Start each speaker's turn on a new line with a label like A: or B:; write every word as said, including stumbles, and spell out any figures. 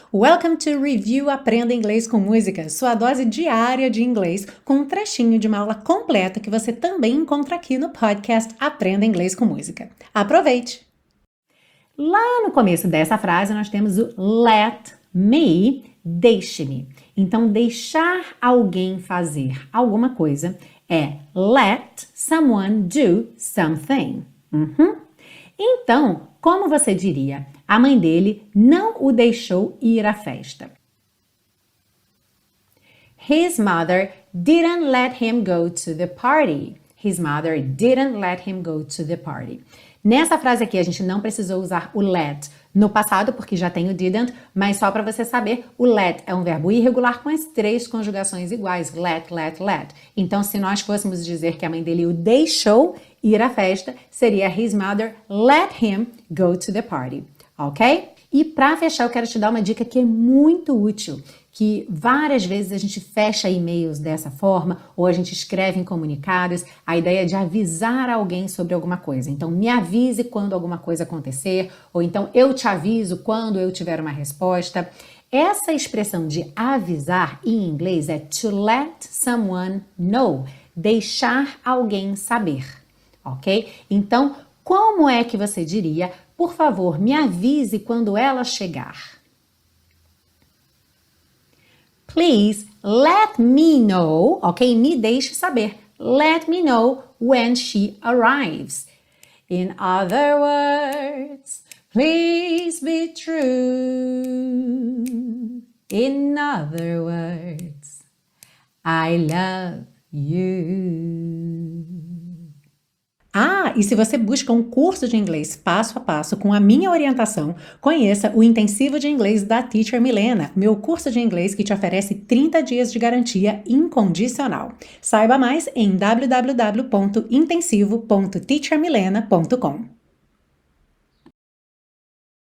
A: Welcome to Review Aprenda Inglês com Música, sua dose diária de inglês com um trechinho de uma aula completa que você também encontra aqui no podcast Aprenda Inglês com Música. Aproveite! Lá no começo dessa frase nós temos o let me, deixe-me. Então, deixar alguém fazer alguma coisa é let someone do something. Uhum. Então, como você diria? A mãe dele não o deixou ir à festa. His mother didn't let him go to the party. His mother didn't let him go to the party. Nessa frase aqui, a gente não precisou usar o let no passado, porque já tem o didn't, mas só para você saber, o let é um verbo irregular com as três conjugações iguais, let, let, let. Então, se nós fôssemos dizer que a mãe dele o deixou ir à festa, seria his mother let him go to the party, ok? E para fechar, eu quero te dar uma dica que é muito útil, que várias vezes a gente fecha e-mails dessa forma, ou a gente escreve em comunicados, a ideia de avisar alguém sobre alguma coisa. Então, me avise quando alguma coisa acontecer, ou então eu te aviso quando eu tiver uma resposta. Essa expressão de avisar em inglês é to let someone know, deixar alguém saber, ok? Então, como é que você diria, por favor, me avise quando ela chegar? Please let me know, ok? Me deixe saber. Let me know when she arrives. In other words, please be true. In other words, I love you. Ah, e se você busca um curso de inglês passo a passo com a minha orientação, conheça o Intensivo de Inglês da Teacher Milena, meu curso de inglês que te oferece trinta dias de garantia incondicional. Saiba mais em w w w ponto intensivo ponto teacher milena ponto com.